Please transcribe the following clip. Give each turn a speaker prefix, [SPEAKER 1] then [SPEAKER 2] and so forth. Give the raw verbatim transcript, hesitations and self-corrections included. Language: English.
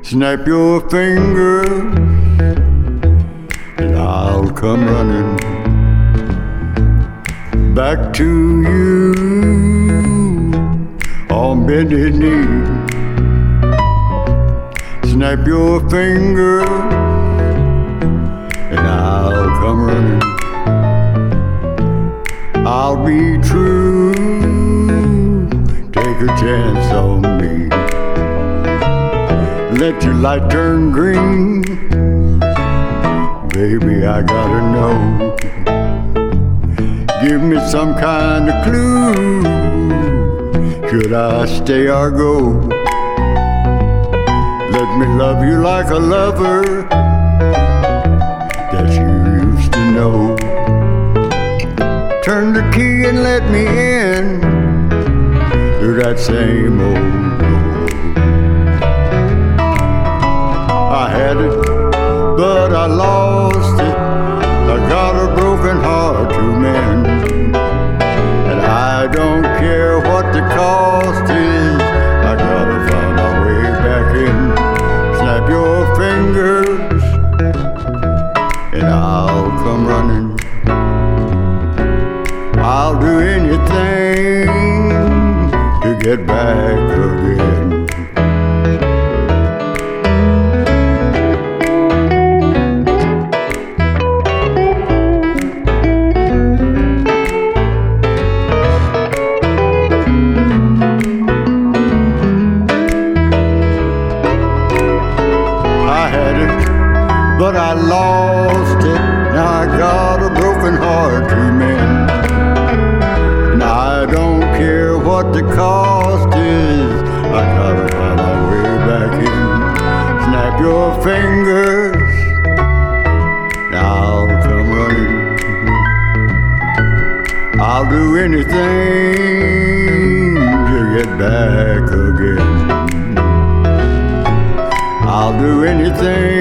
[SPEAKER 1] Snap your fingers and I'll come running back to you on bended knee. Snap your fingers and I'll come running. I'll be true, take a chance on me. Let your light turn green, baby, I gotta know. Give me some kind of clue, should I stay or go? Let me love you like a lover that you used to know. Turn the key and let me in through that same old door. I had it, but I lost it. I got a broken heart to mend, and I don't care what the cost is. I gotta find my way back in. Snap your fingers, and I'll come running. I'll do anything to get back again. But I lost it, now I got a broken heart to mend. And I don't care what the cost is, I gotta find my way back in. Snap your fingers, I'll come running. I'll do anything to get back again. I'll do anything